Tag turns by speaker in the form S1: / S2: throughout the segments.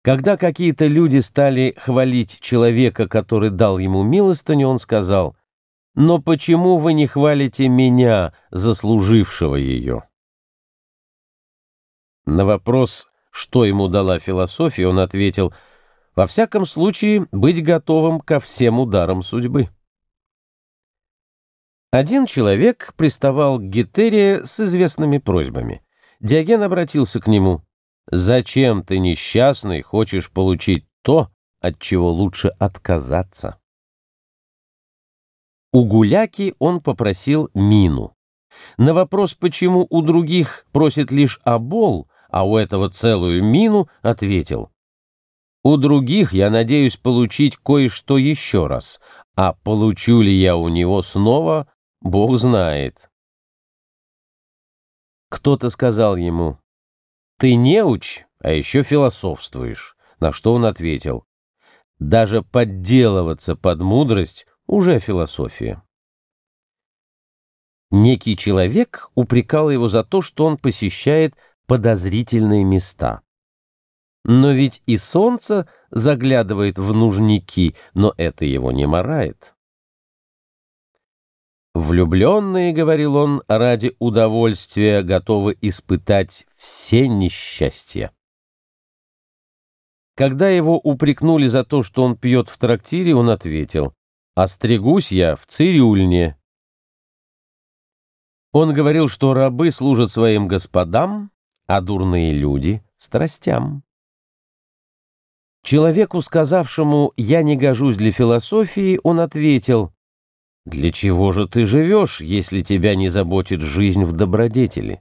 S1: Когда какие-то люди стали хвалить человека, который дал ему милостыню, он сказал: «Но почему вы не хвалите меня, заслужившего ее?» На вопрос, что ему дала философия, он ответил: «Во всяком случае, быть готовым ко всем ударам судьбы». Один человек приставал к Гетере с известными просьбами. Диоген обратился к нему: «Зачем ты, несчастный, хочешь получить то, от чего лучше отказаться?» У Гуляки он попросил мину. На вопрос, почему у других просит лишь обол, а у этого целую мину, ответил: «У других я надеюсь получить кое-что еще раз, а получу ли я у него снова, Бог знает». Кто-то сказал ему: «Ты неуч, а еще философствуешь», на что он ответил: «Даже подделываться под мудрость уже философия». Некий человек упрекал его за то, что он посещает подозрительные места. Но ведь и солнце заглядывает в нужники, но это его не марает. «Влюбленные, — говорил он, — ради удовольствия готовы испытать все несчастья». Когда его упрекнули за то, что он пьет в трактире, он ответил: «Остригусь я в цирюльне». Он говорил, что рабы служат своим господам, а дурные люди — страстям. Человеку, сказавшему: «Я не гожусь для философии», он ответил: «Для чего же ты живешь, если тебя не заботит жизнь в добродетели?»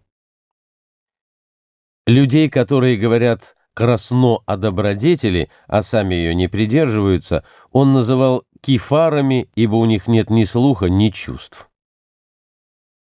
S1: Людей, которые говорят красно о добродетели, а сами ее не придерживаются, он называл кефарами, ибо у них нет ни слуха, ни чувств.